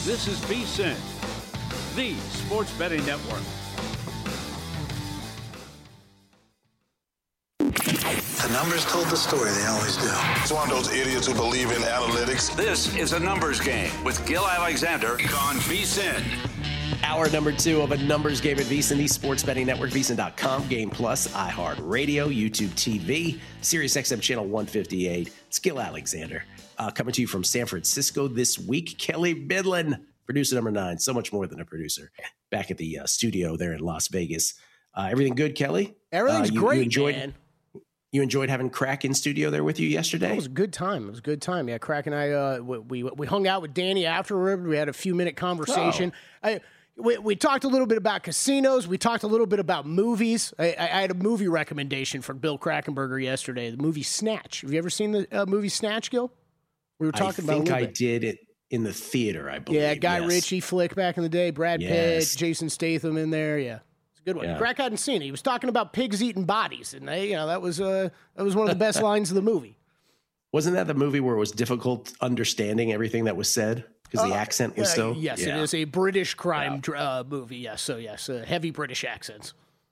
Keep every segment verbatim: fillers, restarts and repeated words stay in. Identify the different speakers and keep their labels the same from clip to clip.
Speaker 1: This is VSiN, the sports betting network.
Speaker 2: The numbers told the story, they always do.
Speaker 3: It's one of those idiots who believe in analytics.
Speaker 1: This is a numbers game with Gil Alexander on VSiN.
Speaker 4: Hour number two of a numbers game at VSiN, the sports betting network, V S I N dot com, Game Plus, iHeartRadio, YouTube T V, Sirius X M channel one fifty-eight. It's Gil Alexander uh, coming to you from San Francisco this week. Kelly Bidlin, producer number nine, so much more than a producer, back at the uh, studio there in Las Vegas. Uh, everything good, Kelly?
Speaker 5: Everything's
Speaker 4: uh, you,
Speaker 5: great,
Speaker 4: you enjoyed,
Speaker 5: man.
Speaker 4: You enjoyed having Crack in studio there with you yesterday?
Speaker 5: It was a good time. It was a good time. Yeah, Crack and I, uh, we, we hung out with Danny afterward. We had a few minute conversation. Oh. I, we, we talked a little bit about casinos. We talked a little bit about movies. I, I had a movie recommendation from Bill Krackomberger yesterday, the movie Snatch. Have you ever seen the uh, movie Snatch, Gil? We were talking
Speaker 4: I
Speaker 5: about it.
Speaker 4: I think I
Speaker 5: bit.
Speaker 4: did it in the theater, I believe.
Speaker 5: Yeah, Guy
Speaker 4: yes.
Speaker 5: Ritchie flick back in the day. Brad
Speaker 4: Yes.
Speaker 5: Pitt, Jason Statham in there. Yeah. Good one.
Speaker 4: Yeah.
Speaker 5: Crack hadn't seen it. He was talking about pigs eating bodies, and they, you know that was uh, that was one of the best lines of the movie.
Speaker 4: Wasn't that the movie where it was difficult understanding everything that was said because
Speaker 5: uh,
Speaker 4: the accent was
Speaker 5: uh,
Speaker 4: so?
Speaker 5: Yes,
Speaker 4: yeah.
Speaker 5: it is a British crime
Speaker 4: Yeah.
Speaker 5: uh, movie. Yes, so yes, uh, heavy British accents.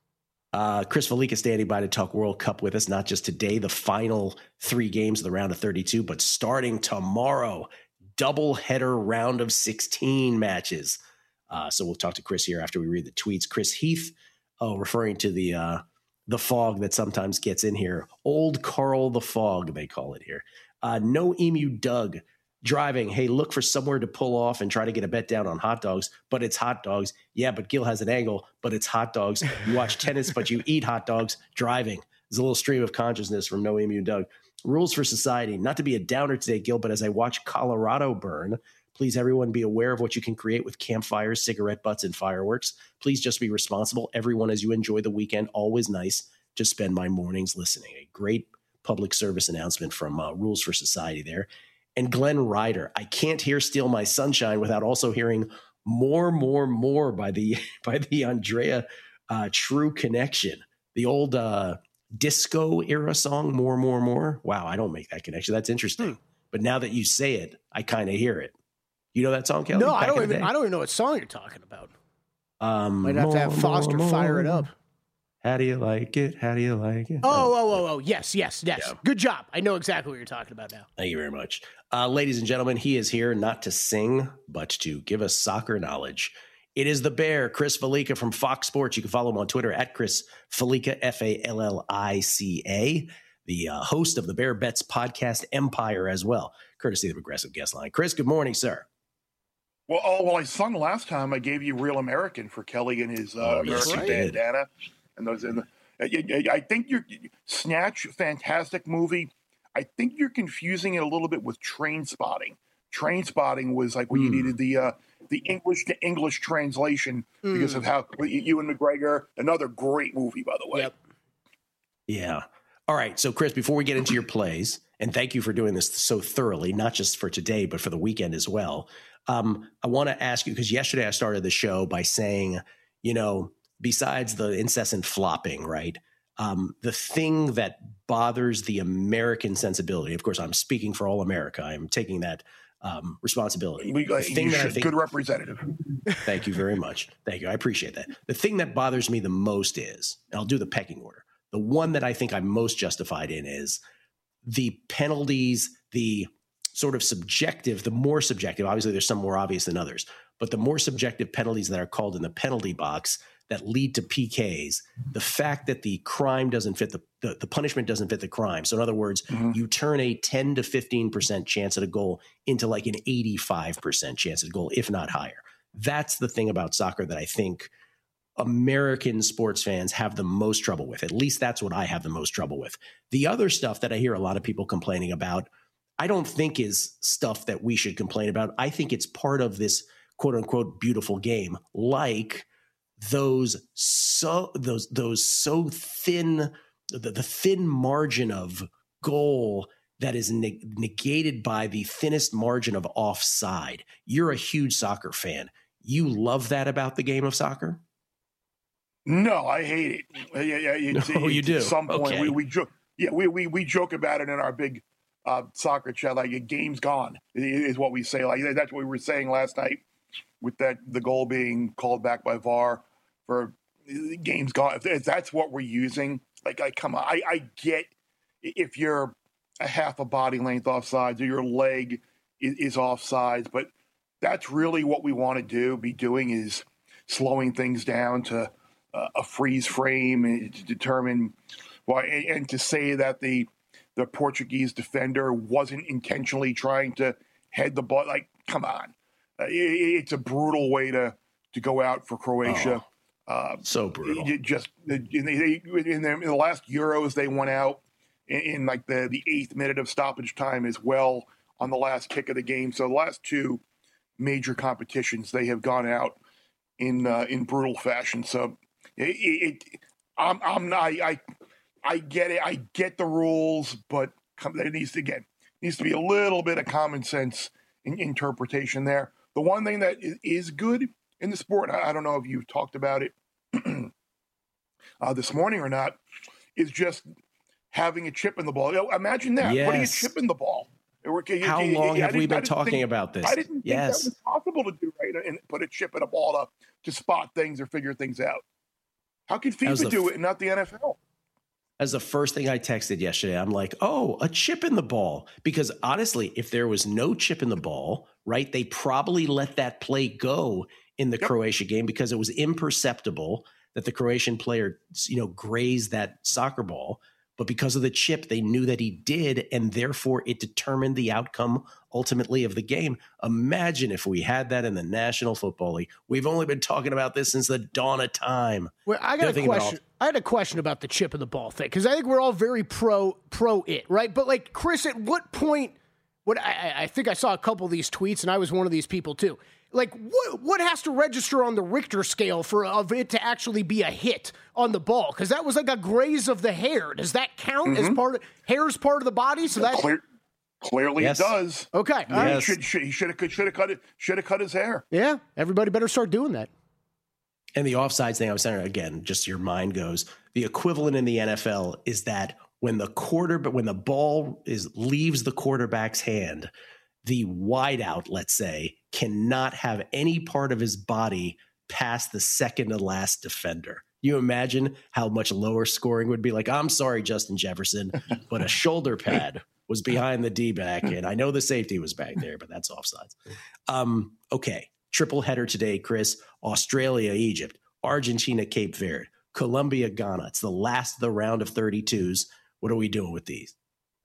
Speaker 4: Uh, Chris Felica standing by to talk World Cup with us, not just today, the final three games of the round of thirty-two, but starting tomorrow, double header round of sixteen matches. Uh, so we'll talk to Chris here after we read the tweets. Chris Heath, oh, referring to the uh, the fog that sometimes gets in here. Old Carl the Fog, they call it here. Uh, no Emu Doug driving. Hey, look for somewhere to pull off and try to get a bet down on hot dogs, but it's hot dogs. Yeah, but Gil has an angle, but it's hot dogs. You watch tennis, but you eat hot dogs driving. There's a little stream of consciousness from No Emu Doug. Rules for society. Not to be a downer today, Gil, but as I watch Colorado burn, please, everyone, be aware of what you can create with campfires, cigarette butts, and fireworks. Please just be responsible. Everyone, as you enjoy the weekend, always nice to spend my mornings listening. A great public service announcement from uh, Rules for Society there. And Glenn Ryder, I can't hear Steal My Sunshine without also hearing More, More, More by the by the Andrea uh, True Connection. The old uh, disco era song, More, More, More. Wow, I don't make that connection. That's interesting. Hmm. But now that you say it, I kind of hear it. You know that song, Kelly?
Speaker 5: No, I don't even. I don't even know what song you're talking about.
Speaker 4: Um,
Speaker 5: Might have
Speaker 4: more,
Speaker 5: to have Foster
Speaker 4: more,
Speaker 5: fire
Speaker 4: more.
Speaker 5: it up.
Speaker 4: How do you like it? How do you like it?
Speaker 5: Oh, oh, oh, oh, yes, yes, yes.
Speaker 4: Yeah.
Speaker 5: Good job. I know exactly what you're talking about now.
Speaker 4: Thank you very much. Uh, ladies and gentlemen, he is here not to sing, but to give us soccer knowledge. It is the Bear, Chris Felica from Fox Sports. You can follow him on Twitter at Chris Felica, F A L L I C A, the uh, host of the Bear Bets podcast Empire as well, courtesy of the Progressive Guest Line. Chris, good morning, sir.
Speaker 6: Well, oh, well, I sung last time. I gave you Real American for Kelly and his uh,
Speaker 4: Oh, yes,
Speaker 6: American
Speaker 4: you did.
Speaker 6: bandana. And those, and the, I, I think you're Snatch, fantastic movie. I think you're confusing it a little bit with Train Spotting. Train Spotting was like when
Speaker 4: Mm.
Speaker 6: you needed the uh, the English to English translation mm. because of how Ewan McGregor, another great movie, by the way.
Speaker 5: Yep.
Speaker 4: Yeah. All right. So, Chris, before we get into your plays, and thank you for doing this so thoroughly, not just for today, but for the weekend as well. Um, I want to ask you, because yesterday I started the show by saying, you know, besides the incessant flopping, right? Um, the thing that bothers the American sensibility, of course, I'm speaking for all America. I'm taking that um, responsibility.
Speaker 6: We, uh,
Speaker 4: the thing
Speaker 6: you
Speaker 4: that
Speaker 6: should,
Speaker 4: I think,
Speaker 6: good representative.
Speaker 4: Thank you very much. Thank you. I appreciate that. The thing that bothers me the most is, and I'll do the pecking order. The one that I think I'm most justified in is the penalties, the sort of subjective, the more subjective, obviously there's some more obvious than others, but the more subjective penalties that are called in the penalty box that lead to P Ks, the fact that the crime doesn't fit the, the, the punishment doesn't fit the crime. So in other words, mm-hmm. you turn a ten to fifteen percent chance at a goal into like an eighty-five percent chance at a goal, if not higher. That's the thing about soccer that I think American sports fans have the most trouble with. At least that's what I have the most trouble with. The other stuff that I hear a lot of people complaining about, I don't think is stuff that we should complain about. I think it's part of this quote unquote beautiful game, like those so those those so thin the, the thin margin of goal that is neg- negated by the thinnest margin of offside. You're a huge soccer fan. You love that about the game of soccer?
Speaker 6: No, I hate it. Yeah, yeah. It's,
Speaker 4: no, you
Speaker 6: it's,
Speaker 4: do.
Speaker 6: At some point,
Speaker 4: okay.
Speaker 6: we we joke. Yeah, we, we we joke about it in our big uh, soccer chat. Like, a game's gone is what we say. Like, that's what we were saying last night. with that the goal being called back by V A R for games gone. If that's what we're using, like, I come on, I, I get if you're a half a body length offsides or your leg is, is offsides, but that's really what we want to do. Be doing is slowing things down to uh, a freeze frame to determine why, and, and to say that the the Portuguese defender wasn't intentionally trying to head the ball. Like, come on, uh, it, it's a brutal way to to go out for Croatia.
Speaker 4: Oh, uh, so brutal. It just in, they, in, the, in the last Euros, they went out in, in like the the eighth minute of stoppage time as well on the last kick of the game. So the last two major competitions, they have gone out in uh, in brutal fashion. So it, it I'm I'm not I I get it. I get the rules, but there needs to again needs to be a little bit of common sense in interpretation there. The one thing that is good in the sport, I don't know if you've talked about it uh, this morning or not, is just having a chip in the ball. You know, imagine that. Yes.
Speaker 6: What are you chipping the ball?
Speaker 4: How long have we been talking
Speaker 6: think,
Speaker 4: about this?
Speaker 6: I didn't think
Speaker 4: yes.
Speaker 6: that was possible to do, right? And put a chip in a ball to, to spot things or figure things out. How can FIFA do it and not the N F L?
Speaker 4: As the first thing I texted yesterday, I'm like, oh, a chip in the ball. Because honestly, if there was no chip in the ball, right, they probably let that play go in the yep. Croatia game because it was imperceptible that the Croatian player, you know, grazed that soccer ball. But because of the chip, they knew that he did, and therefore it determined the outcome ultimately of the game. Imagine if we had that in the National Football League. We've only been talking about this since the dawn of time.
Speaker 5: Well, I got a question. I had a question about the chip in the ball thing because I think we're all very pro pro it, right? But like, Chris, at what point? What I, I think I saw a couple of these tweets, and I was one of these people too. Like, what what has to register on the Richter scale for of it to actually be a hit on the ball? Because that was like a graze of the hair. Does that count mm-hmm. as part of hair's part of the body? So that
Speaker 6: Clear, clearly
Speaker 5: yes.
Speaker 6: it does.
Speaker 5: Okay,
Speaker 6: yes. right. should, should, he should have should have cut it. Should have cut his hair.
Speaker 5: Yeah, everybody better start doing that.
Speaker 4: And the offsides thing I was saying again, just your mind goes. The equivalent in the N F L is that when the quarter, but when the ball is leaves the quarterback's hand, the wideout, let's say, cannot have any part of his body past the second to last defender. You imagine how much lower scoring would be? Like, I'm sorry, Justin Jefferson, but a shoulder pad was behind the D-back, and I know the safety was back there, but that's offsides. Um, okay, triple header today, Chris. Australia, Egypt, Argentina, Cape Verde, Colombia, Ghana. It's the last of the round of thirty-twos. What are we doing with these?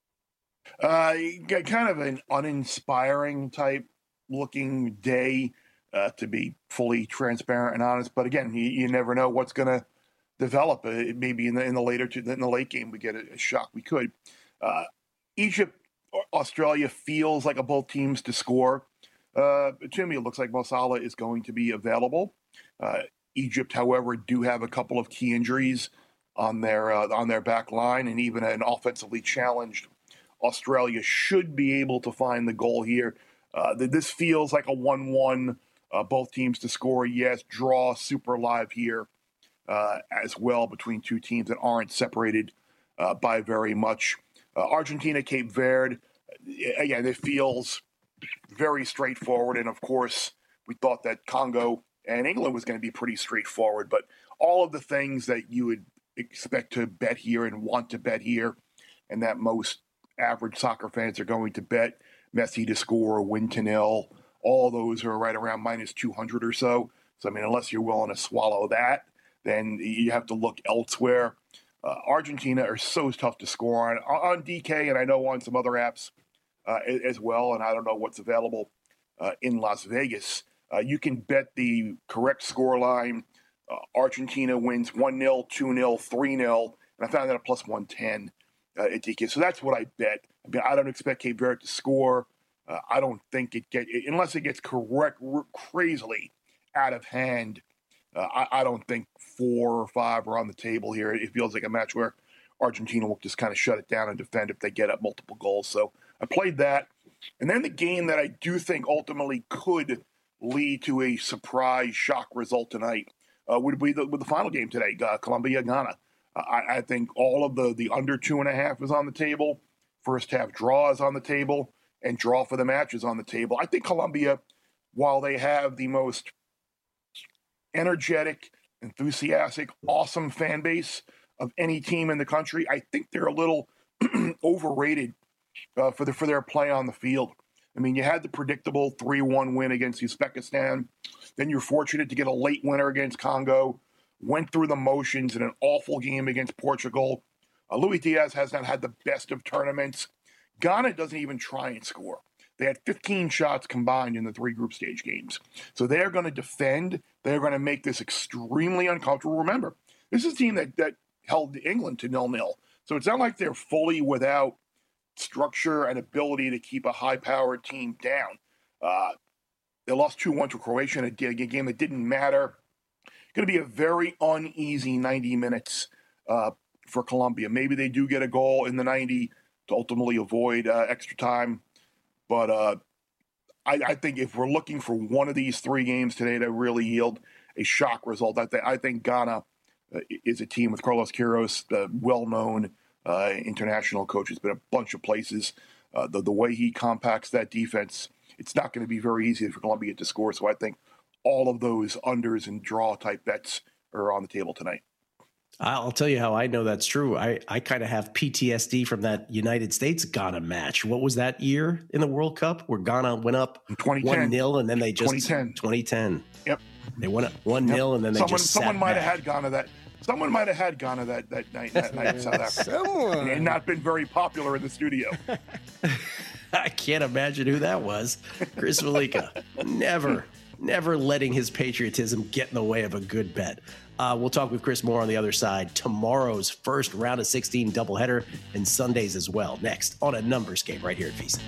Speaker 6: Uh, kind of an uninspiring type looking day, uh, to be fully transparent and honest. But again, you, you never know what's going to develop. Uh, maybe in the in the later in the late game we get a, a shock. We could. Uh, Egypt, Australia feels like a both teams to score. Uh, to me, it looks like Mo Salah is going to be available. Uh, Egypt, however, do have a couple of key injuries on their uh, on their back line, and even an offensively challenged Australia should be able to find the goal here. Uh, this feels like a one one, uh, both teams to score. Yes, draw super live here uh, as well between two teams that aren't separated uh, by very much. Uh, Argentina, Cape Verde, again, it feels very straightforward. And of course, we thought that Congo and England was going to be pretty straightforward. But all of the things that you would expect to bet here and want to bet here, and that most average soccer fans are going to bet, Messi to score, win to nil, all those are right around minus two hundred or so. So, I mean, unless you're willing to swallow that, then you have to look elsewhere. Uh, Argentina are so tough to score on, on D K, and I know on some other apps uh, as well, and I don't know what's available uh, in Las Vegas. Uh, you can bet the correct score line. Uh, Argentina wins one nil, two nil, three nil, and I found that at plus one ten. Uh, at D K. So that's what I bet. I mean, I don't expect Cape Verde to score. Uh, I don't think it get unless it gets correct r- crazily out of hand. Uh, I, I don't think four or five are on the table here. It feels like a match where Argentina will just kind of shut it down and defend if they get up multiple goals. So I played that, and then the game that I do think ultimately could lead to a surprise shock result tonight uh, would be the, with the final game today, uh, Colombia Ghana. I, I think all of the, the under two and a half is on the table. First half draw is on the table, and draw for the match is on the table. I think Colombia while they have the most energetic, enthusiastic, awesome fan base of any team in the country, I think they're a little overrated uh, for the for their play on the field. I mean, you had the predictable three one win against Uzbekistan. Then you're fortunate to get a late winner against Congo. Went through the motions in an awful game against Portugal. Uh, Luis Diaz has not had the best of tournaments. Ghana doesn't even try and score. They had fifteen shots combined in the three group stage games. So they're going to defend. They're going to make this extremely uncomfortable. Remember, this is a team that, that held England to nil-nil. So it's not like they're fully without structure and ability to keep a high-powered team down. Uh, they lost two one to Croatia in a, a game that didn't matter. Going to be a very uneasy ninety minutes uh, for Colombia. Maybe they do get a goal in the ninety to ultimately avoid uh, extra time. But uh, I, I think if we're looking for one of these three games today to really yield a shock result, I, th- I think Ghana uh, is a team with Carlos Queiroz, the well-known uh, international coach. Has been a bunch of places. Uh, the, the way he compacts that defense, it's not going to be very easy for Colombia to score. So I think all of those unders and draw type bets are on the table tonight.
Speaker 4: I'll tell you how I know that's true. I, I kind of have P T S D from that United States-Ghana match. What was that year in the World Cup where Ghana went up one nil and then they just...
Speaker 6: twenty ten
Speaker 4: twenty ten
Speaker 6: Yep.
Speaker 4: They went up one nil yep. and then they
Speaker 6: someone,
Speaker 4: just
Speaker 6: Someone
Speaker 4: sat
Speaker 6: might
Speaker 4: back.
Speaker 6: have had Ghana that... Someone might have had Ghana that, that night, that night in South Africa.
Speaker 5: Someone.
Speaker 6: And not been very popular in the studio.
Speaker 4: I can't imagine who that was. Chris Fallica. Never, never letting his patriotism get in the way of a good bet. Uh, we'll talk with Chris more on the other side. Tomorrow's first round of sixteen doubleheader and Sundays as well. Next on A Numbers Game right here at VSiN.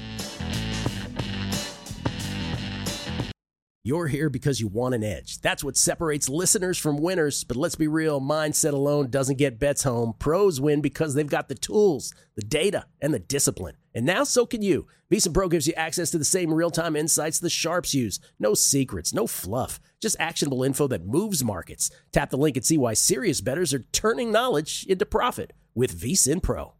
Speaker 4: You're here because you want an edge. That's what separates listeners from winners. But let's be real, mindset alone doesn't get bets home. Pros win because they've got the tools, the data, and the discipline. And now so can you. VSiN Pro gives you access to the same real-time insights the sharps use. No secrets, no fluff, just actionable info that moves markets. Tap the link and see why serious bettors are turning knowledge into profit with VSiN Pro.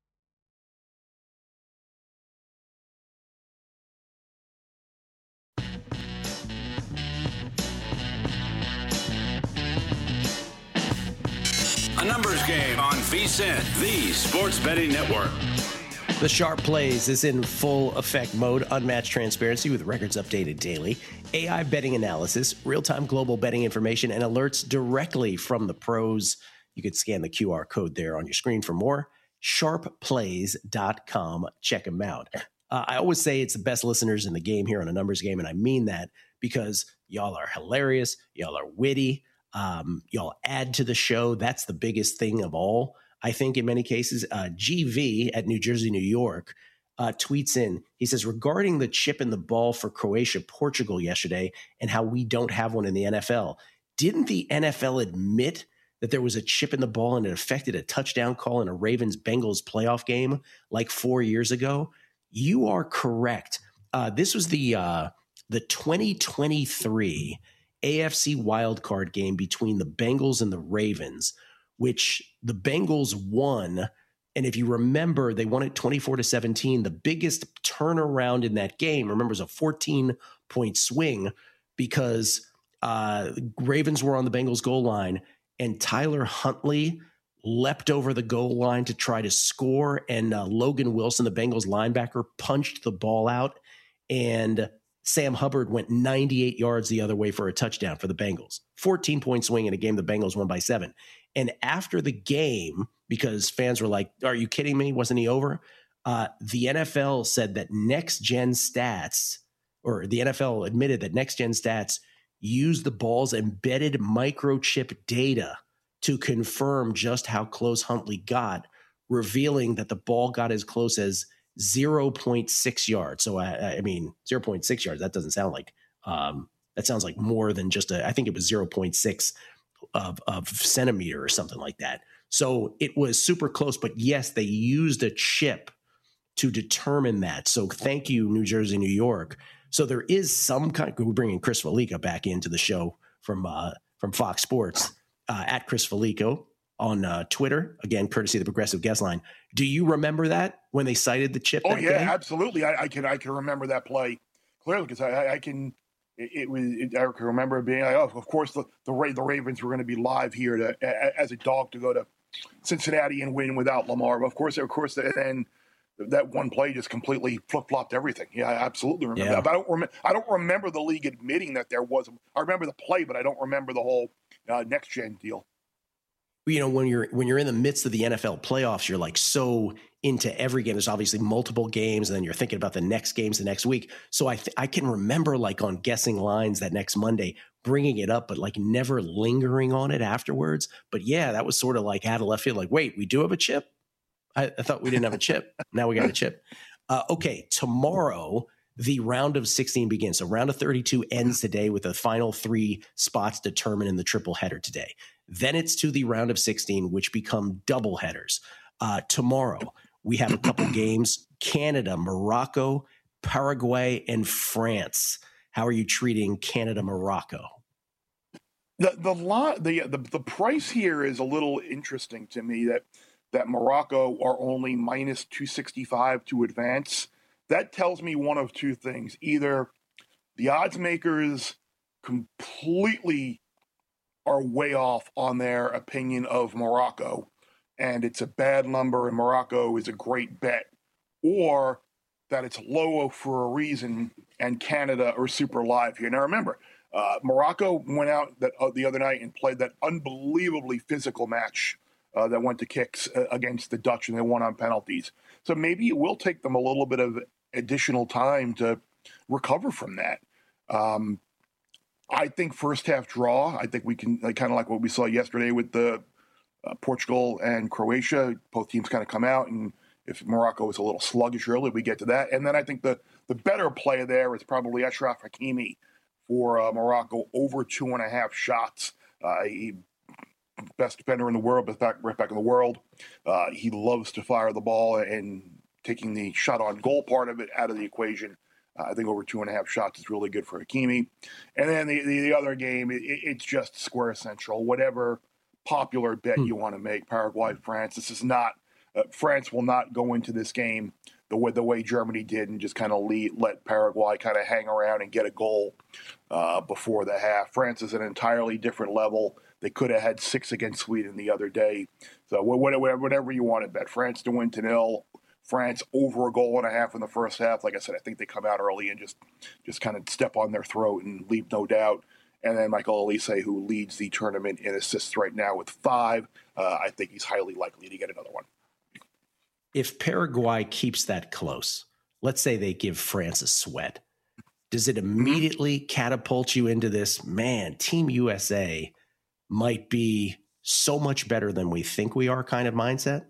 Speaker 1: A Numbers Game on VSiN, the sports betting network.
Speaker 4: The Sharp Plays is in full effect mode, unmatched transparency with records updated daily, A I betting analysis, real-time global betting information, and alerts directly from the pros. You could scan the Q R code there on your screen for more. sharp plays dot com. Check them out. Uh, I always say it's the best listeners in the game here on A Numbers Game, and I mean that because y'all are hilarious, y'all are witty, um, y'all add to the show. That's the biggest thing of all. I think in many cases, uh, G V at New Jersey, New York, uh, tweets in. He says, regarding the chip in the ball for Croatia, Portugal yesterday and how we don't have one in the N F L, didn't the N F L admit that there was a chip in the ball and it affected a touchdown call in a Ravens-Bengals playoff game like four years ago? You are correct. Uh, this was the uh, the twenty twenty-three A F C wildcard game between the Bengals and the Ravens, which the Bengals won. And if you remember, they won it twenty-four to seventeen. The biggest turnaround in that game, remember, was a fourteen-point swing because uh, Ravens were on the Bengals goal line, and Tyler Huntley leapt over the goal line to try to score, and uh, Logan Wilson, the Bengals linebacker, punched the ball out, and Sam Hubbard went ninety-eight yards the other way for a touchdown for the Bengals. fourteen-point swing in a game the Bengals won by seven. And after the game, because fans were like, are you kidding me? Wasn't he over? Uh, the N F L said that Next Gen Stats, or the N F L admitted that Next Gen Stats used the ball's embedded microchip data to confirm just how close Huntley got, revealing that the ball got as close as zero point six yards. So, I, I mean, zero point six yards, that doesn't sound like, um, that sounds like more than just a, I think it was zero point six of, of centimeter or something like that. So it was super close, but yes, they used a chip to determine that. So thank you, New Jersey, New York. So there is some kind of, we're bringing Chris Fallica back into the show from, uh, from Fox Sports, uh, at Chris Fallico on uh, Twitter, again, courtesy of the Progressive Guest Line. Do you remember that when they cited the chip?
Speaker 6: Oh
Speaker 4: that
Speaker 6: yeah,
Speaker 4: day?
Speaker 6: absolutely. I, I can I can remember that play clearly because I, I can it, it was. It, I can remember being like, oh, of course the the, Ra- the Ravens were going to be live here to a, as a dog to go to Cincinnati and win without Lamar. But of course, of course, then that one play just completely flip flopped everything. Yeah, I absolutely remember
Speaker 4: yeah.
Speaker 6: that. But I don't remember. I don't remember the league admitting that there was. I remember the play, but I don't remember the whole uh, next gen deal.
Speaker 4: You know, when you're when you're in the midst of the N F L playoffs, you're like so into every game. There's obviously multiple games, and then you're thinking about the next games the next week. So I th- I can remember like on Guessing Lines that next Monday bringing it up, but like never lingering on it afterwards. But yeah, that was sort of like out of left field. Like, wait, we do have a chip? I, I thought we didn't have a chip. Now we got a chip. Uh, okay, tomorrow the round of sixteen begins. So round of thirty-two ends today with the final three spots determined in the triple header today. Then it's to the round of sixteen, which become double headers. Uh, tomorrow, we have a couple games, Canada, Morocco, Paraguay, and France. How are you treating Canada, Morocco?
Speaker 6: The the lot the, the the price here is a little interesting to me that that Morocco are only minus two sixty-five to advance. That tells me one of two things. Either the odds makers completely are way off on their opinion of Morocco, and it's a bad number, and Morocco is a great bet, or that it's low for a reason, and Canada are super live here. Now, remember, uh, Morocco went out that uh, the other night and played that unbelievably physical match uh, that went to kicks uh, against the Dutch, and they won on penalties. So maybe it will take them a little bit of additional time to recover from that. Um, I think first half draw. I think we can like, kind of like what we saw yesterday with the uh, Portugal and Croatia. Both teams kind of come out, and if Morocco is a little sluggish early, we get to that. And then I think the the better play there is probably Achraf Hakimi for uh, Morocco over two and a half shots. Uh, he best defender in the world, best back right back in the world. Uh, he loves to fire the ball, and taking the shot on goal part of it out of the equation. Uh, I think over two and a half shots is really good for Hakimi. And then the, the, the other game, it, it's just Square Central. Whatever popular bet you want to make, Paraguay, France. This is not uh, – France will not go into this game the way, the way Germany did and just kind of let Paraguay kind of hang around and get a goal uh, before the half. France is an entirely different level. They could have had six against Sweden the other day. So whatever, whatever you want to bet. France to win to nil. France over a goal and a half in the first half. Like I said, I think they come out early and just just kind of step on their throat and leave no doubt. And then Michael Olise, who leads the tournament in assists right now with five, uh, I think he's highly likely to get another one.
Speaker 4: If Paraguay keeps that close, let's say they give France a sweat, does it immediately catapult you into this, man, Team U S A might be so much better than we think we are kind of mindset?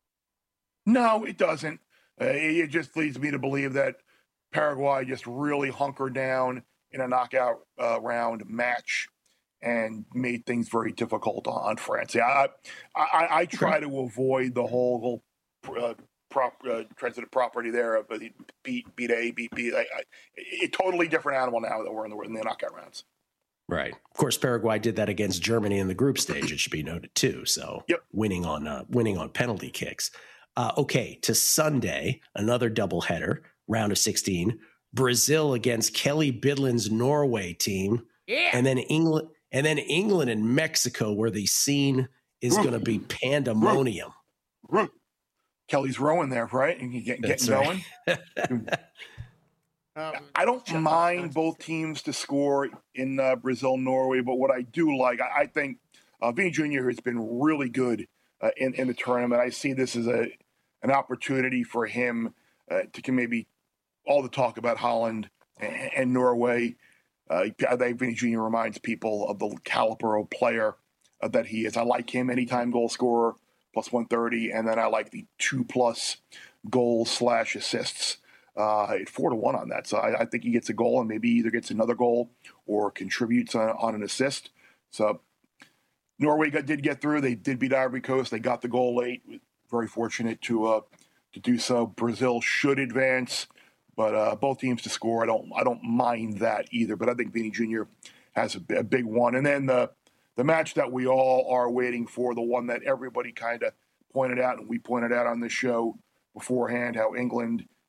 Speaker 6: No, it doesn't. Uh, it just leads me to believe that Paraguay just really hunkered down in a knockout uh, round match and made things very difficult on, on France. Yeah, I, I, I try to avoid the whole uh, prop, uh, transitive property there of uh, beat beat A, beat B. I, I, a totally different animal now that we're in the, in the knockout rounds.
Speaker 4: Right. Of course, Paraguay did that against Germany in the group stage. It should be noted too. So
Speaker 6: yep. winning
Speaker 4: on uh, winning on penalty kicks. Uh, okay, to Sunday, another doubleheader, round of sixteen. Brazil against Kelly Bidlin's Norway team,
Speaker 5: yeah.
Speaker 4: and then England, and then England and Mexico, where the scene is going to be pandemonium.
Speaker 6: Kelly's rowing there, right? And you get getting
Speaker 4: right.
Speaker 6: going. um, I don't mind both teams to score in uh, Brazil, Norway, but what I do like, I, I think uh, Vini Junior has been really good uh, in in the tournament. I see this as a an opportunity for him uh, to maybe all the talk about Holland and, and Norway. Uh, I think Vini Junior reminds people of the caliber of player uh, that he is. I like him anytime goal scorer, plus one thirty, and then I like the two-plus goals slash assists uh, at four to one on that. So I, I think he gets a goal and maybe either gets another goal or contributes on, on an assist. So Norway got, did get through. They did beat Ivory Coast. They got the goal late. Very fortunate to uh, to do so. Brazil should advance, but uh, both teams to score. I don't I don't mind that either. But I think Vini Junior has a, a big one. And then the the match that we all are waiting for, the one that everybody kind of pointed out, and we pointed out on the show beforehand, how England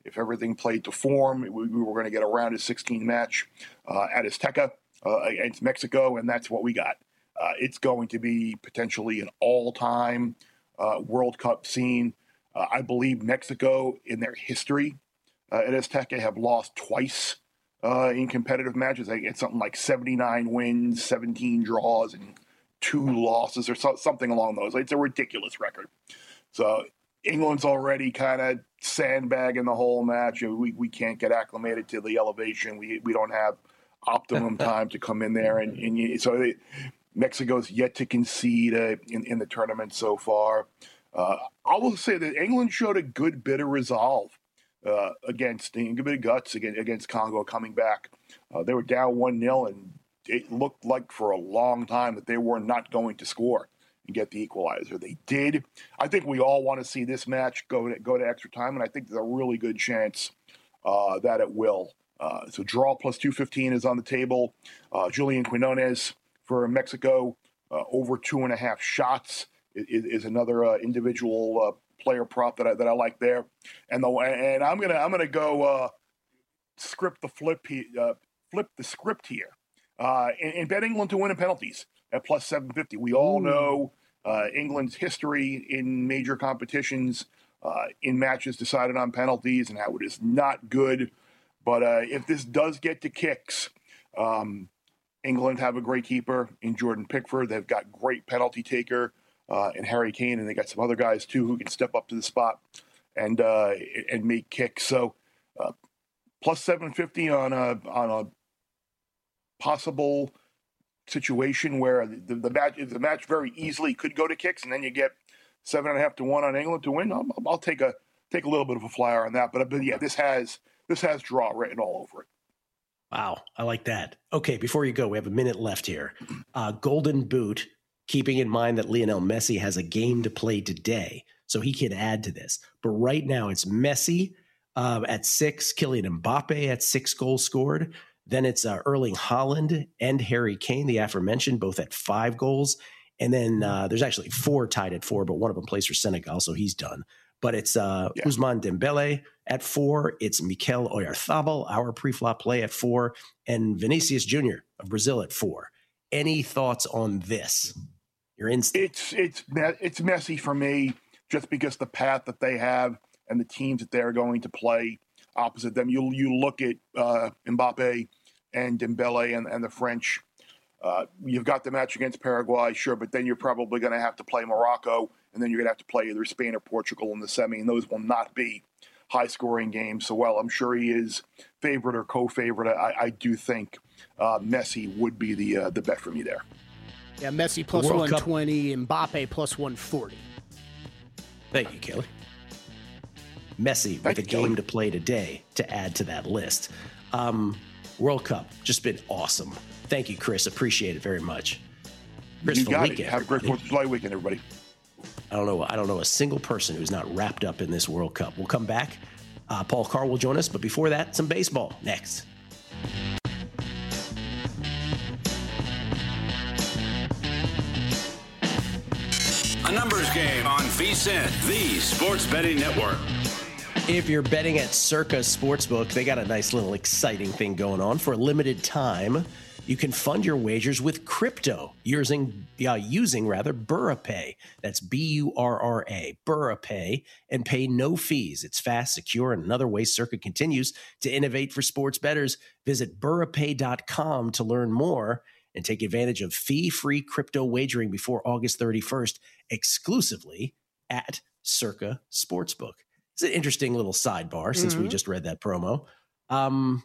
Speaker 6: if everything played to form, we, we were going to get a round of sixteen match uh, at Azteca uh, against Mexico, and that's what we got. Uh, it's going to be potentially an all-time uh, World Cup scene. Uh, I believe Mexico, in their history uh, at Azteca, have lost twice uh, in competitive matches. They get something like seventy-nine wins, seventeen draws, and two losses, or so, something along those. It's a ridiculous record. So England's already kind of sandbagging the whole match. We we can't get acclimated to the elevation. We we don't have optimum time to come in there, and, and so they, Mexico's yet to concede uh, in in the tournament so far. Uh, I will say that England showed a good bit of resolve uh, against, a good bit of guts against, against Congo coming back. Uh, they were down one nil, and it looked like for a long time that they were not going to score and get the equalizer. They did. I think we all want to see this match go to, go to extra time, and I think there's a really good chance uh, that it will. Uh, so draw plus two fifteen is on the table. Uh, Julian Quinones for Mexico, uh, over two and a half shots is, is another uh, individual uh, player prop that I, that I like there. And the and I'm gonna I'm gonna go uh, script the flip uh, flip the script here. Uh, and, and bet England to win in penalties at plus seven fifty. We all Ooh. know uh, England's history in major competitions, uh, in matches decided on penalties, and how it is not good. But uh, if this does get to kicks, um, England have a great keeper in Jordan Pickford. They've got great penalty taker uh, in Harry Kane, and they got some other guys too who can step up to the spot and uh, and make kicks. So uh, plus seven fifty on a on a possible situation where the, the match the match very easily could go to kicks, and then you get seven and a half to one on England to win. I'll, I'll take a take a little bit of a flyer on that, but, but yeah, this has this has draw written all over it.
Speaker 4: Wow, I like that. Okay, before you go, we have a minute left here. Uh, Golden Boot, keeping in mind that Lionel Messi has a game to play today, so he can add to this. But right now, it's Messi uh, at six, Kylian Mbappe at six goals scored. Then it's uh, Erling Haaland and Harry Kane, the aforementioned, both at five goals. And then uh, there's actually four tied at four, but one of them plays for Senegal, so he's done. But it's uh, yeah. Ousmane Dembele at four. It's Mikel Oyarzabal, our pre-flop play, at four. And Vinicius Junior of Brazil at four. Any thoughts on this? Your instinct?
Speaker 6: It's, it's, it's messy for me just because the path that they have and the teams that they're going to play opposite them. You, you look at uh, Mbappe and Dembele and, and the French. Uh, you've got the match against Paraguay, sure, but then you're probably going to have to play Morocco, and then you're going to have to play either Spain or Portugal in the semi, and those will not be high-scoring games. So, well, I'm sure he is favorite or co-favorite. I, I do think uh, Messi would be the uh, the bet for me there.
Speaker 5: Yeah, Messi plus one twenty, Mbappe plus one forty.
Speaker 4: Thank you, Kelly. Messi with a game to play today to add to that list. Um, World Cup, just been awesome. Thank you, Chris. Appreciate it very much.
Speaker 6: Chris, you got it. Have a great Fourth of July weekend, everybody.
Speaker 4: I don't know. I don't know a single person who's not wrapped up in this World Cup. We'll come back. Uh, Paul Carr will join us, but before that, some baseball next.
Speaker 1: A numbers game on V S I N, the sports betting network.
Speaker 4: If you're betting at Circa Sportsbook, they got a nice little exciting thing going on. For a limited time, you can fund your wagers with crypto using, uh, using rather, BurraPay. That's B U R R A, BurraPay, and pay no fees. It's fast, secure, and another way Circa continues to innovate for sports bettors. Visit burrapay dot com to learn more and take advantage of fee-free crypto wagering before August thirty-first, exclusively at Circa Sportsbook. It's an interesting little sidebar since mm-hmm. we just read that promo. Um,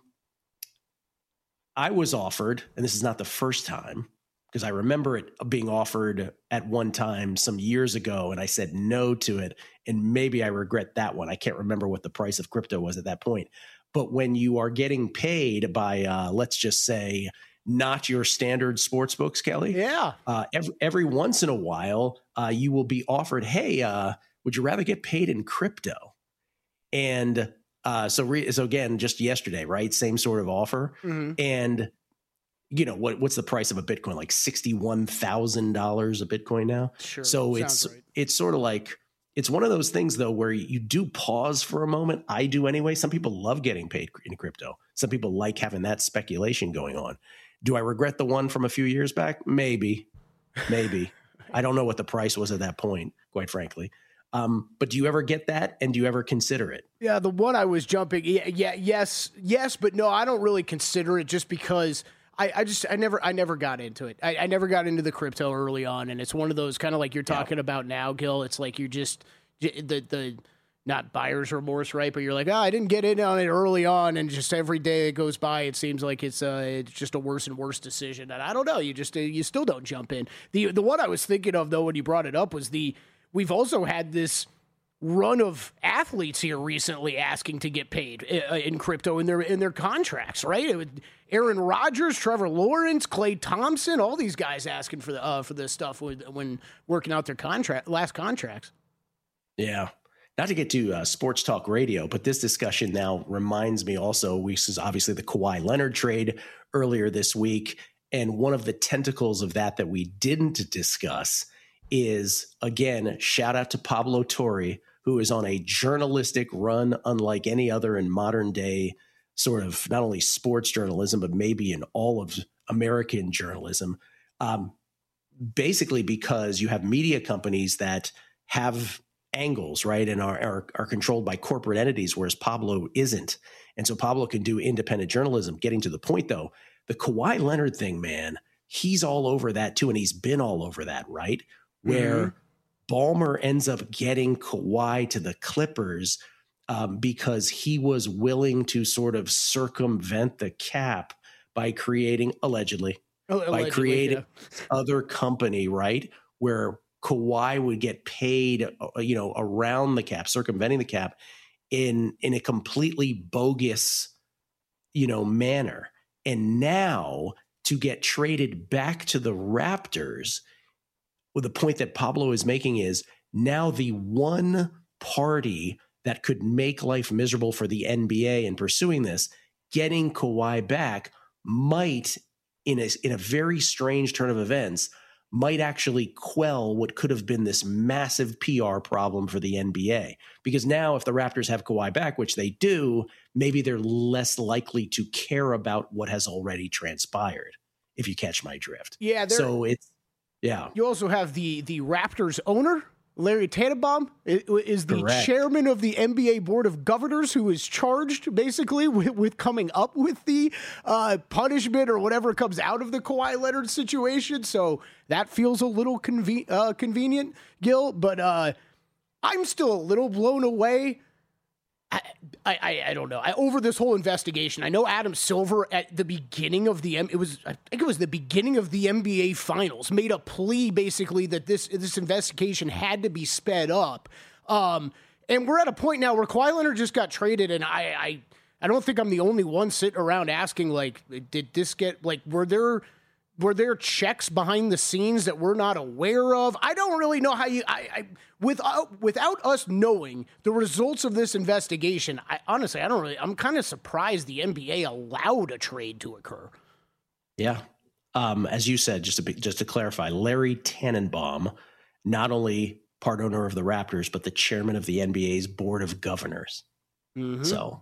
Speaker 4: I was offered, and this is not the first time, because I remember it being offered at one time some years ago, and I said no to it, and maybe I regret that one. I can't remember what the price of crypto was at that point. But when you are getting paid by, uh, let's just say, not your standard sports books, Kelly.
Speaker 5: Yeah.
Speaker 4: Uh, every, every once in a while, uh, you will be offered, hey, uh, would you rather get paid in crypto? And uh, so, re- so again, just yesterday, right? Same sort of offer. Mm-hmm. And, you know, what what's the price of a Bitcoin? Like sixty-one thousand dollars a Bitcoin now?
Speaker 5: Sure.
Speaker 4: So it's,
Speaker 5: right.
Speaker 4: it's sort of like, it's one of those things, though, where you do pause for a moment. I do anyway. Some people love getting paid in crypto. Some people like having that speculation going on. Do I regret the one from a few years back? Maybe, maybe. I don't know what the price was at that point, quite frankly. Um, but do you ever get that? And do you ever consider it?
Speaker 5: Yeah, the one I was jumping. Yeah, yeah yes, yes, but no, I don't really consider it just because I, I just I never I never got into it. I, I never got into the crypto early on, and it's one of those kind of like you're talking yeah. about now, Gil. It's like you're just the the not buyer's remorse, right? But you're like, oh, I didn't get in on it early on, and just every day that goes by, it seems like it's uh it's just a worse and worse decision. And I don't know, you just you still don't jump in. The the one I was thinking of though when you brought it up was the we've also had this run of athletes here recently asking to get paid in crypto in their in their contracts, right? It would, Aaron Rodgers, Trevor Lawrence, Klay Thompson, all these guys asking for the uh, for this stuff when, when working out their contract last contracts.
Speaker 4: Yeah, not to get to uh, sports talk radio, but this discussion now reminds me also. We this is obviously the Kawhi Leonard trade earlier this week, and one of the tentacles of that that we didn't discuss is, again, shout out to Pablo Torre, who is on a journalistic run unlike any other in modern day sort of not only sports journalism, but maybe in all of American journalism. Um, basically because you have media companies that have angles, right, and are, are are controlled by corporate entities, whereas Pablo isn't. And so Pablo can do independent journalism. Getting to the point, though, the Kawhi Leonard thing, man, he's all over that too, and he's been all over that, right? Where mm-hmm. Ballmer ends up getting Kawhi to the Clippers um, because he was willing to sort of circumvent the cap by creating, allegedly, oh, allegedly by creating yeah. other company, right, where Kawhi would get paid, you know, around the cap, circumventing the cap in in a completely bogus, you know, manner. And now to get traded back to the Raptors, well, the point that Pablo is making is now the one party that could make life miserable for the N B A in pursuing this, getting Kawhi back might, in a, in a very strange turn of events, might actually quell what could have been this massive P R problem for the N B A. Because now if the Raptors have Kawhi back, which they do, maybe they're less likely to care about what has already transpired, if you catch my drift.
Speaker 5: Yeah.
Speaker 4: So it's, yeah.
Speaker 5: You also have the the Raptors owner, Larry Tannenbaum, is the
Speaker 4: Correct.
Speaker 5: chairman of the N B A Board of Governors, who is charged basically with, with coming up with the uh, punishment or whatever comes out of the Kawhi Leonard situation. So that feels a little conven- uh, convenient, Gil. But uh, I'm still a little blown away. I, I, I don't know. I, over this whole investigation, I know Adam Silver at the beginning of the it was I think it was the beginning of the N B A Finals made a plea basically that this this investigation had to be sped up. Um, and we're at a point now where Kawhi Leonard just got traded, and I I, I don't think I'm the only one sitting around asking like, did this get like were there were there checks behind the scenes that we're not aware of? I don't really know how you, I, I without, without us knowing the results of this investigation, I honestly, I don't really, I'm kind of surprised the N B A allowed a trade to occur.
Speaker 4: Yeah. Um, as you said, just to be, just to clarify, Larry Tannenbaum, not only part owner of the Raptors, but the chairman of the N B A's Board of Governors. Mm-hmm. So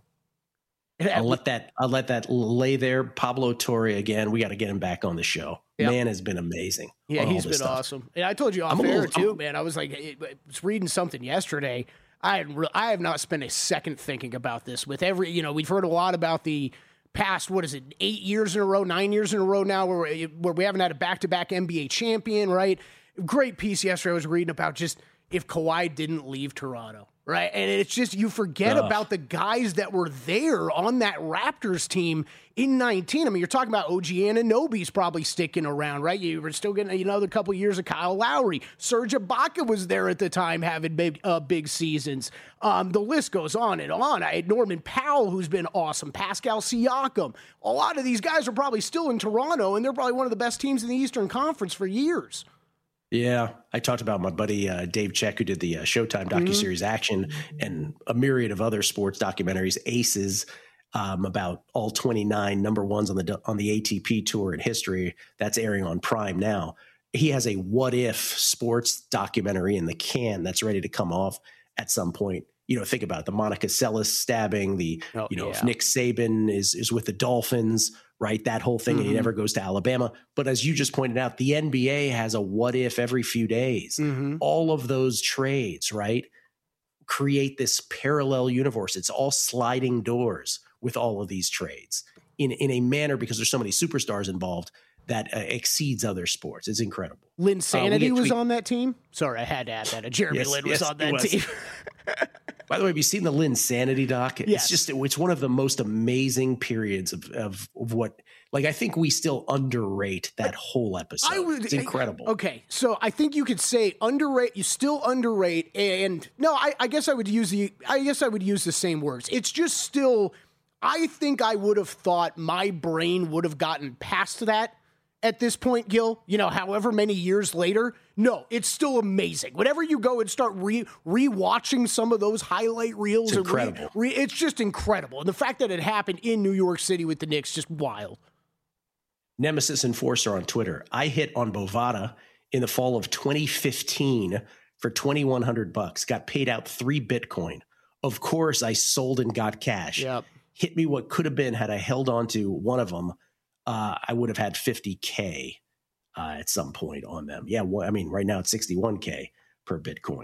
Speaker 4: I'll let that I'll let that lay there. Pablo Torre again. We got to get him back on the show. Yep. Man has been amazing.
Speaker 5: Yeah, he's been stuff. awesome. And I told you off air too, I'm, man. I was like, I was reading something yesterday. I had re- I have not spent a second thinking about this. With every, you know, we've heard a lot about the past. What is it? Eight years in a row, nine years in a row now, where where we haven't had a back to back N B A champion. Right? Great piece yesterday. I was reading about just if Kawhi didn't leave Toronto. Right. And it's just you forget Ugh. about the guys that were there on that Raptors team in nineteen. I mean, you're talking about O G Anunoby's probably sticking around. Right. You were still getting another couple years of Kyle Lowry. Serge Ibaka was there at the time having big, uh, big seasons. Um, the list goes on and on. I had Norman Powell, who's been awesome. Pascal Siakam. A lot of these guys are probably still in Toronto, and they're probably one of the best teams in the Eastern Conference for years.
Speaker 4: Yeah, I talked about my buddy uh, Dave Check, who did the uh, Showtime docuseries mm-hmm. Action and a myriad of other sports documentaries, Aces, um, about all twenty-nine number ones on the on the A T P tour in history. That's airing on Prime now. he has a what if sports documentary in the can that's ready to come off at some point. You know, think about it, the Monica Seles stabbing, the, oh, you know, yeah. if Nick Saban is, is with the Dolphins, right? That whole thing, mm-hmm. and he never goes to Alabama. But as you just pointed out, the N B A has a what if every few days. Mm-hmm. All of those trades, right, create this parallel universe. It's all sliding doors with all of these trades in, in a manner, because there's so many superstars involved, that uh, exceeds other sports. It's incredible.
Speaker 5: Linsanity
Speaker 4: uh,
Speaker 5: was on that team? Sorry, I had to add that. Jeremy
Speaker 4: yes,
Speaker 5: Lin was
Speaker 4: yes,
Speaker 5: on that
Speaker 4: was.
Speaker 5: team.
Speaker 4: By the way, have you seen the Linsanity doc? It's
Speaker 5: yes.
Speaker 4: just, it's one of the most amazing periods of, of, of what, like, I think we still underrate that whole episode. I would, it's incredible.
Speaker 5: I, okay. So I think you could say underrate, you still underrate. And no, I, I guess I would use the, I guess I would use the same words. It's just still, I think I would have thought my brain would have gotten past that at this point, Gil, you know, however many years later. No, it's still amazing. Whenever you go and start re rewatching some of those highlight reels,
Speaker 4: it's incredible.
Speaker 5: Re, re, it's just incredible. And the fact that it happened in New York City with the Knicks, just wild.
Speaker 4: Nemesis Enforcer on Twitter. I hit on Bovada in the fall of twenty fifteen for twenty-one hundred bucks. Got paid out three Bitcoin. Of course, I sold and got cash.
Speaker 5: Yep.
Speaker 4: Hit me what could have been had I held on to one of them. Uh, I would have had fifty K uh, at some point on them. Yeah, well, I mean, right now it's sixty-one K per Bitcoin.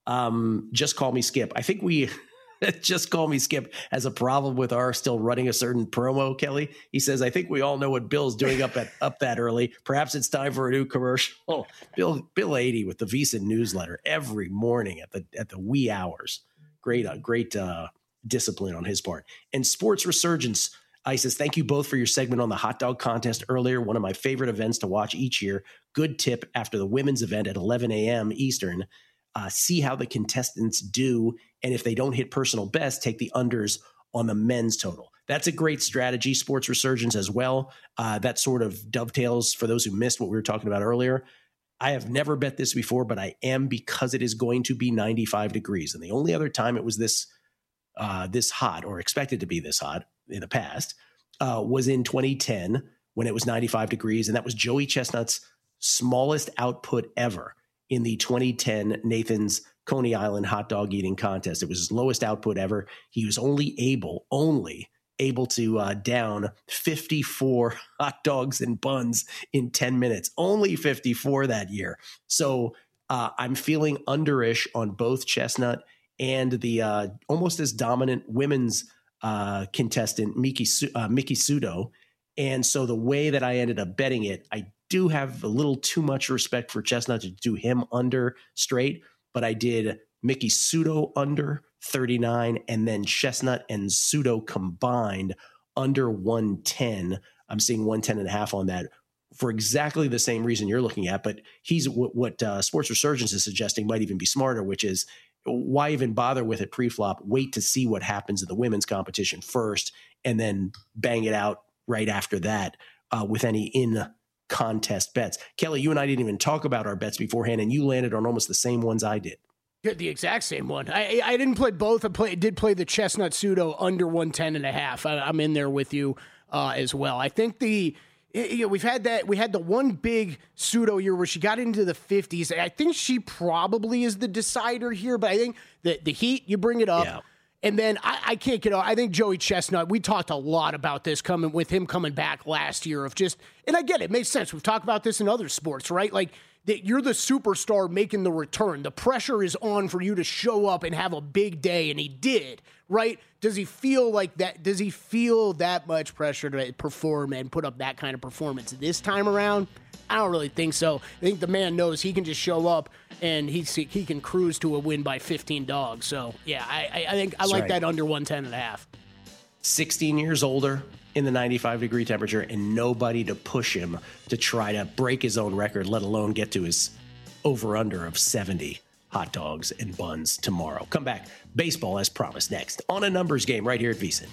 Speaker 4: Um, just call me Skip. I think we just call me Skip has a problem with our still running a certain promo, Kelly. He says, I think we all know what Bill's doing up at up that early. Perhaps it's time for a new commercial. Bill Bill eighty with the VSiN newsletter every morning at the at the wee hours. Great, uh, great uh, discipline on his part. And Sports Resurgence. I says, thank you both for your segment on the hot dog contest earlier. One of my favorite events to watch each year. Good tip after the women's event at eleven a m Eastern. Uh, see how the contestants do. And if they don't hit personal best, take the unders on the men's total. That's a great strategy. Sports Resurgence as well. Uh, that sort of dovetails for those who missed what we were talking about earlier. I have never bet this before, but I am, because it is going to be ninety-five degrees. And the only other time it was this uh, this hot, or expected to be this hot in the past, uh, was in twenty ten when it was ninety-five degrees. And that was Joey Chestnut's smallest output ever in the twenty ten Nathan's Coney Island hot dog eating contest. It was his lowest output ever. He was only able, only able to uh, down fifty-four hot dogs and buns in ten minutes, only fifty-four that year. So uh, I'm feeling underish on both Chestnut and the uh, almost as dominant women's uh, contestant, Miki, uh, Miki Sudo. And so the way that I ended up betting it, I do have a little too much respect for Chestnut to do him under straight, but I did Miki Sudo under thirty-nine, and then Chestnut and Sudo combined under one ten. I'm seeing one ten and a half on that for exactly the same reason you're looking at, but he's what, what uh, Sports Resurgence is suggesting might even be smarter, which is why even bother with it pre-flop? Wait to see what happens in the women's competition first, and then bang it out right after that uh, with any in-contest bets. Kelly, you and I didn't even talk about our bets beforehand, and you landed on almost the same ones I did.
Speaker 5: The exact same one. I I didn't play both. I play, did play the Chestnut Sudo under one ten and a half. I, I'm in there with you uh, as well. I think the you know, we've had that. We had the one big Sudo year where she got into the fifties. I think she probably is the decider here, but I think the, the heat, you bring it up. Yeah. And then I, I can't get off. I think Joey Chestnut, we talked a lot about this coming with him coming back last year of just, and I get it, it makes sense. We've talked about this in other sports, right? Like that you're the superstar making the return. The pressure is on for you to show up and have a big day, and he did, right? Does he feel like that? Does he feel that much pressure to perform and put up that kind of performance this time around? I don't really think so. I think the man knows he can just show up and he he can cruise to a win by fifteen dogs. So, yeah, I, I think I That's like right. that under one ten and a half.
Speaker 4: sixteen years older in the ninety-five degree temperature, and nobody to push him to try to break his own record, let alone get to his over-under of seventy hot dogs and buns tomorrow. Come back. Baseball, as promised, next on A Numbers Game right here at VSiN.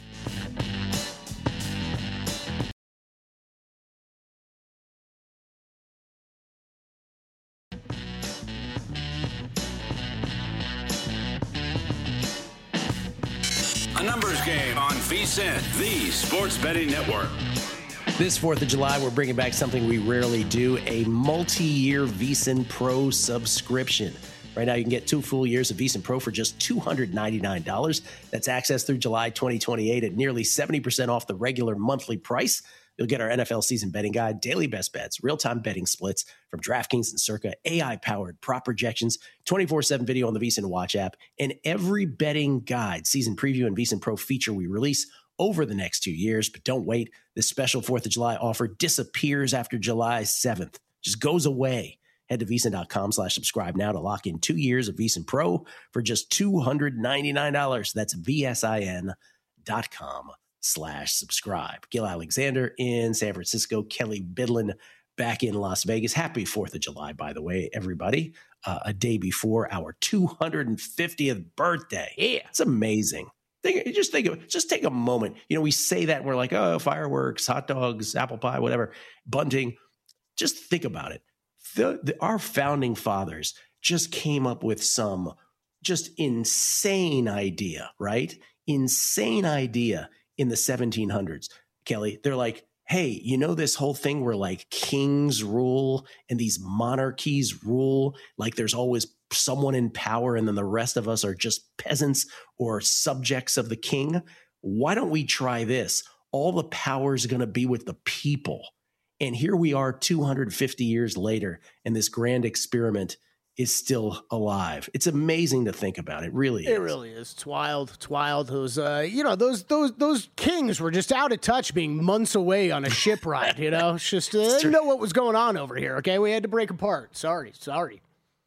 Speaker 1: A Numbers Game on VSiN, the Sports Betting Network.
Speaker 4: This fourth of July, we're bringing back something we rarely do, a multi-year VSiN Pro subscription. Right now, you can get two full years of VSiN Pro for just two hundred ninety-nine dollars. That's access through July twenty twenty-eight at nearly seventy percent off the regular monthly price. You'll get our N F L season betting guide, daily best bets, real-time betting splits from DraftKings and Circa, A I-powered prop projections, twenty-four seven video on the VSiN Watch app, and every betting guide, season preview, and VSiN Pro feature we release over the next two years. But don't wait. This special fourth of July offer disappears after July seventh. Just goes away. Head to VSiN.com slash subscribe now to lock in two years of VSiN Pro for just two hundred ninety-nine dollars. That's V-S-I-N dot com slash subscribe. Gil Alexander in San Francisco. Kelly Bidlin back in Las Vegas. Happy fourth of July, by the way, everybody. Uh, a day before our two hundred fiftieth birthday. Yeah. It's amazing. Think, just think of just take a moment. You know, we say that and we're like, oh, fireworks, hot dogs, apple pie, whatever, bunting. Just think about it. The, the, our founding fathers just came up with some just insane idea, right? Insane idea in the seventeen hundreds. Kelly, they're like, hey, you know this whole thing where like kings rule and these monarchies rule, like there's always someone in power and then the rest of us are just peasants or subjects of the king. Why don't we try this? All the power is going to be with the people. And here we are two hundred fifty years later, and this grand experiment is still alive. It's amazing to think about. It really is.
Speaker 5: It really is. It's wild. It's wild. Those, uh, you know, those those those kings were just out of touch, being months away on a ship ride. You know, it's just uh, they didn't know what was going on over here. Okay, we had to break apart. Sorry, sorry.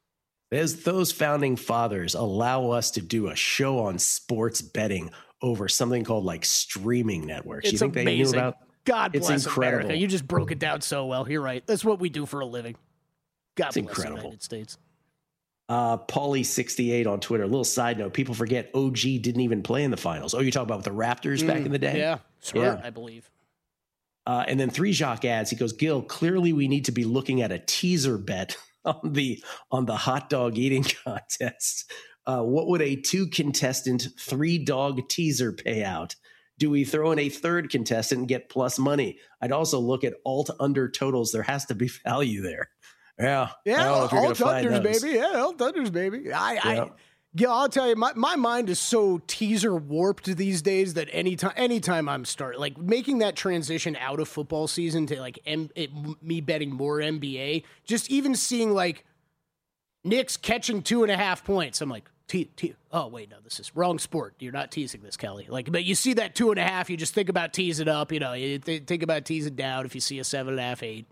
Speaker 4: As those founding fathers allow us to do a show on sports betting over something called like streaming networks.
Speaker 5: It's
Speaker 4: you think
Speaker 5: amazing.
Speaker 4: They knew about?
Speaker 5: God
Speaker 4: it's
Speaker 5: bless
Speaker 4: incredible.
Speaker 5: America. You just broke it down so well. You're right. That's what we do for a living. God
Speaker 4: it's
Speaker 5: bless
Speaker 4: incredible.
Speaker 5: the United States.
Speaker 4: Uh, Paulie sixty-eight on Twitter. A little side note. People forget O G didn't even play in the finals. Oh, you're talking about with the Raptors mm, back in the day?
Speaker 5: Yeah. Smart, yeah. I believe.
Speaker 4: Uh, and then Three Jacques adds, he goes, Gil, clearly we need to be looking at a teaser bet on the on the hot dog eating contest. Uh, what would a two contestant, three dog teaser pay out? Do we throw in a third contestant and get plus money? I'd also look at alt under totals. There has to be value there. Yeah.
Speaker 5: Yeah. Alt unders, baby. Yeah. Alt unders, baby. I, yeah. I, yeah, I'll tell you, my, my mind is so teaser warped these days that anytime, anytime I'm starting, like making that transition out of football season to like M, it, me betting more N B A, just even seeing like Knicks catching two and a half points. I'm like, Te- te- oh, wait, no, this is wrong sport. You're not teasing this, Kelly. Like, but you see that two and a half, you just think about tease it up. You know, you th- think about tease it down if you see a seven and a half, eight.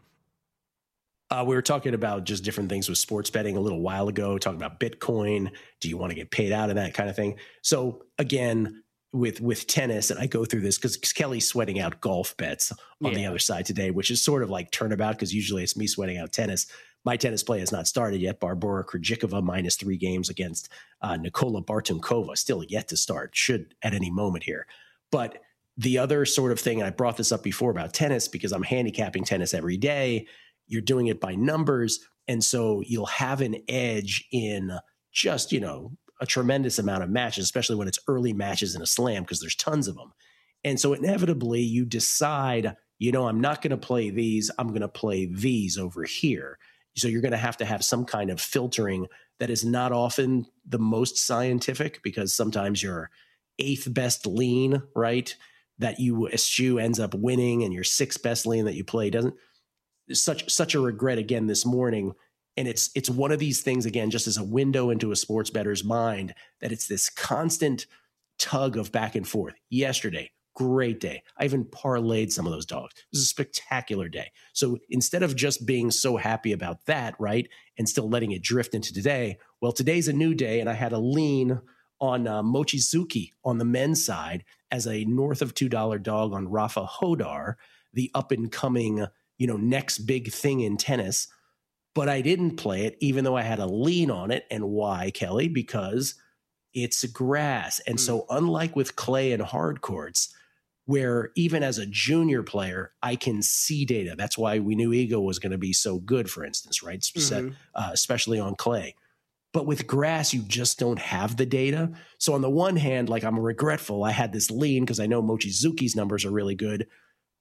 Speaker 4: Uh, we were talking about just different things with sports betting a little while ago, talking about Bitcoin. Do you want to get paid out of that kind of thing? So again, with with tennis, and I go through this because Kelly's sweating out golf bets on yeah. the other side today, which is sort of like turnabout because usually it's me sweating out tennis. My tennis play has not started yet. Barbora Krejcikova minus three games against uh, Nikola Bartunkova, still yet to start, should at any moment here. But the other sort of thing, and I brought this up before about tennis because I'm handicapping tennis every day. You're doing it by numbers. And so you'll have an edge in just, you know, a tremendous amount of matches, especially when it's early matches in a slam because there's tons of them. And so inevitably you decide, you know, I'm not going to play these. I'm going to play these over here. So you're going to have to have some kind of filtering that is not often the most scientific because sometimes your eighth best lean, right, that you eschew ends up winning and your sixth best lean that you play doesn't. Such such a regret again this morning. And it's it's one of these things, again, just as a window into a sports bettor's mind, that it's this constant tug of back and forth. Yesterday, great day. I even parlayed some of those dogs. It was a spectacular day. So instead of just being so happy about that, right, and still letting it drift into today, well, today's a new day, and I had a lean on uh, Mochizuki on the men's side as a north of two dollar dog on Rafa Hodar, the up-and-coming, you know, next big thing in tennis. But I didn't play it, even though I had a lean on it. And why, Kelly? Because it's grass. And mm. so unlike with clay and hard courts, where even as a junior player, I can see data. That's why we knew Ego was going to be so good, for instance, right? Mm-hmm. Uh, especially on clay. But with grass, you just don't have the data. So on the one hand, like I'm regretful. I had this lean because I know Mochizuki's numbers are really good.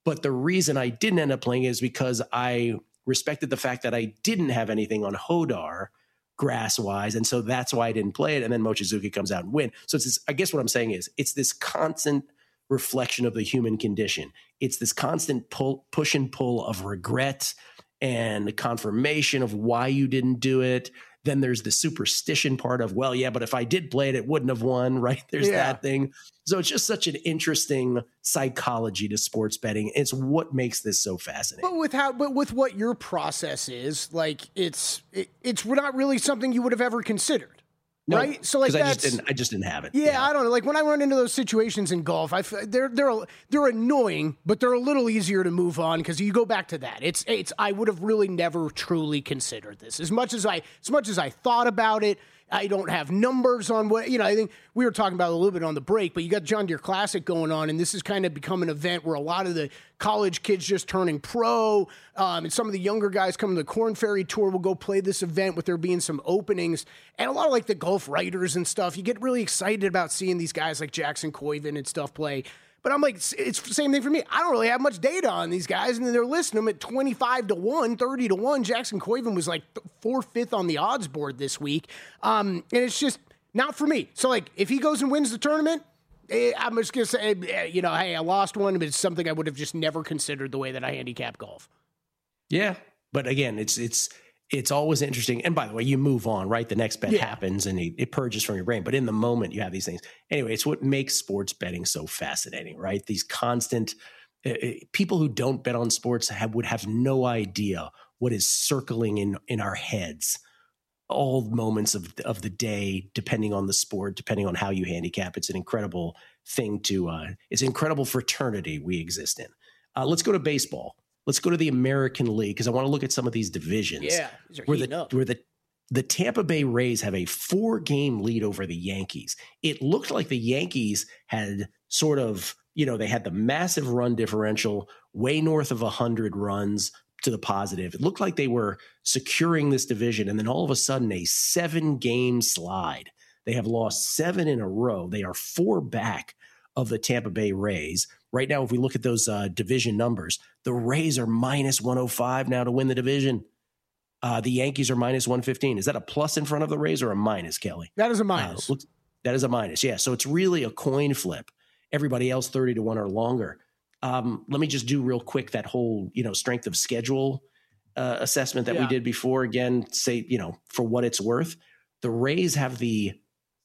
Speaker 4: But the reason I didn't end up playing is because I respected the fact that I didn't have anything on Hodar grass-wise, and so that's why I didn't play it. And then Mochizuki comes out and win. So it's this, I guess what I'm saying is it's this constant reflection of the human condition. It's this constant pull, push and pull of regret and confirmation of why you didn't do it. Then there's the superstition part of, well, yeah, but if I did play it, it wouldn't have won, right? There's yeah. that thing. So it's just such an interesting psychology to sports betting. It's what makes this so fascinating.
Speaker 5: But with how, but with what your process is, like it's it, it's not really something you would have ever considered.
Speaker 4: No,
Speaker 5: right, so like
Speaker 4: that's,
Speaker 5: I
Speaker 4: just didn't. I just didn't have it.
Speaker 5: Yeah, yeah, I don't know. Like when I run into those situations in golf, I they're they're they're annoying, but they're a little easier to move on because you go back to that. It's it's. I would have really never truly considered this as much as I as much as I thought about it. I don't have numbers on what, you know, I think we were talking about it a little bit on the break, but you got John Deere Classic going on, and this has kind of become an event where a lot of the college kids just turning pro, um, and some of the younger guys coming to the Corn Ferry Tour will go play this event with there being some openings, and a lot of like the golf writers and stuff. You get really excited about seeing these guys like Jackson Koiven and stuff play. But I'm like, it's the same thing for me. I don't really have much data on these guys, and then they're listing them at twenty-five to one, thirty to one. Jackson Koiven was like fourth, fifth on the odds board this week. Um, and it's just not for me. So, like, if he goes and wins the tournament, eh, I'm just going to say, eh, you know, hey, I lost one, but it's something I would have just never considered the way that I handicap golf.
Speaker 4: Yeah. But again, it's it's it's always interesting. And by the way, you move on, right? The next bet yeah. happens and it, it purges from your brain. But in the moment, you have these things. Anyway, it's what makes sports betting so fascinating, right? These constant uh, people who don't bet on sports have, would have no idea what is circling in, in our heads all moments of, of the day, depending on the sport, depending on how you handicap. It's an incredible thing to, uh, it's an incredible fraternity we exist in. Uh, let's go to baseball. Let's go to the American League because I want to look at some of these divisions.
Speaker 5: Yeah, these are
Speaker 4: where
Speaker 5: heating
Speaker 4: the
Speaker 5: up.
Speaker 4: where the the Tampa Bay Rays have a four-game lead over the Yankees. It looked like the Yankees had sort of, you know, they had the massive run differential, way north of one hundred runs to the positive. It looked like they were securing this division, and then all of a sudden, a seven-game slide. They have lost seven in a row. They are four back of the Tampa Bay Rays. Right now, if we look at those uh, division numbers, the Rays are minus one oh five now to win the division. Uh, the Yankees are minus one fifteen. Is that a plus in front of the Rays or a minus, Kelly?
Speaker 5: That is a minus.
Speaker 4: Uh, looks, that is a minus, yeah. So it's really a coin flip. Everybody else thirty to one or longer. Um, let me just do real quick that whole, you know, strength of schedule uh, assessment that yeah. we did before. Again, say, you know, for what it's worth, the Rays have the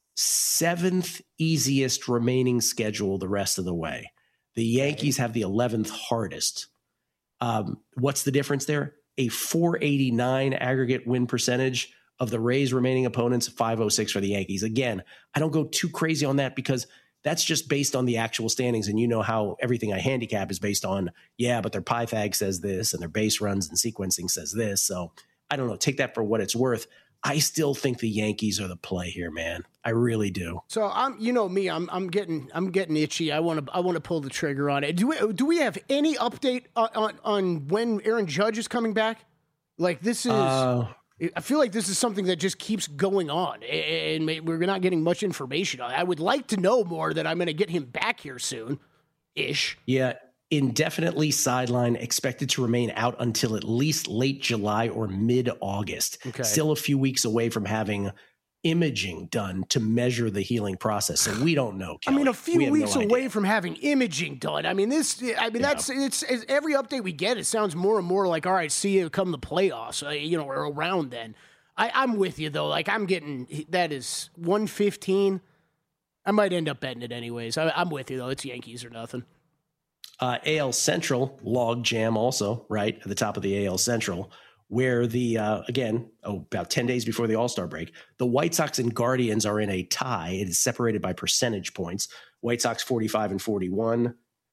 Speaker 4: seventh easiest remaining schedule the rest of the way. The Yankees have the eleventh hardest. Um, what's the difference there? A four eighty-nine aggregate win percentage of the Rays' remaining opponents, five oh six for the Yankees. Again, I don't go too crazy on that because that's just based on the actual standings. And you know how everything I handicap is based on, yeah, but their Pythag says this and their base runs and sequencing says this. So I don't know. Take that for what it's worth. I still think the Yankees are the play here, man. I really do.
Speaker 5: So I'm, you know me, I'm, I'm getting, I'm getting itchy. I want to, I want to pull the trigger on it. Do we, do we have any update on, on, on when Aaron Judge is coming back? Like this is, uh, I feel like this is something that just keeps going on, and we're not getting much information on it. I would like to know more that I'm going to get him back here soon, ish.
Speaker 4: Yeah. Indefinitely sidelined, expected to remain out until at least late July or mid-August.
Speaker 5: Okay.
Speaker 4: Still a few weeks away from having imaging done to measure the healing process. So we don't know, Kelly.
Speaker 5: I mean, a few
Speaker 4: we
Speaker 5: weeks
Speaker 4: no
Speaker 5: away
Speaker 4: idea.
Speaker 5: from having imaging done. I mean, this, I mean, yeah. that's, it's, it's every update we get, it sounds more and more like, all right, see you come the playoffs, uh, you know, or around then. I, I'm with you, though. Like, I'm getting, that is one fifteen. I might end up betting it anyways. I, I'm with you, though. It's Yankees or nothing.
Speaker 4: Uh, A L Central, log jam also, right, at the top of the A L Central, where the, uh, again, oh, about ten days before the All-Star break, the White Sox and Guardians are in a tie. It is separated by percentage points. White Sox forty-five and forty-one,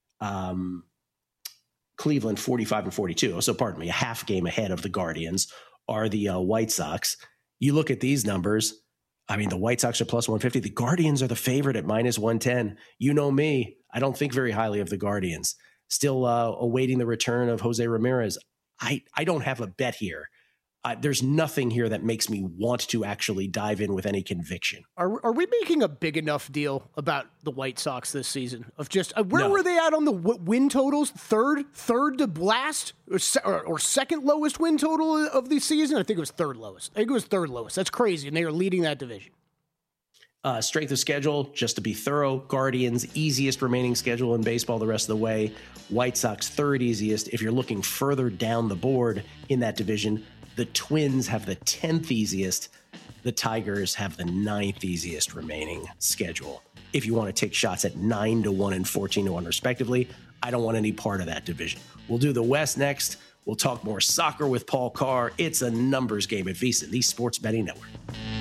Speaker 4: um, Cleveland forty-five and forty-two. So pardon me, a half game ahead of the Guardians are the uh, White Sox. You look at these numbers. I mean, the White Sox are plus one fifty. The Guardians are the favorite at minus one ten. You know me. I don't think very highly of the Guardians. Still uh, awaiting the return of Jose Ramirez. I, I don't have a bet here. I, there's nothing here that makes me want to actually dive in with any conviction.
Speaker 5: Are are we making a big enough deal about the White Sox this season? Of just uh, where
Speaker 4: No.
Speaker 5: were they at on the w- win totals? Third, third to last, or, se- or, or second lowest win total of the season? I think it was third lowest. I think it was third lowest. That's crazy, and they are leading that division.
Speaker 4: Uh, strength of schedule, just to be thorough, Guardians, easiest remaining schedule in baseball the rest of the way. White Sox, third easiest. If you're looking further down the board in that division, the Twins have the tenth easiest. The Tigers have the ninth easiest remaining schedule. If you want to take shots at nine to one and fourteen to one respectively, I don't want any part of that division. We'll do the West next. We'll talk more soccer with Paul Carr. It's a numbers game at VSiN, the Sports Betting Network.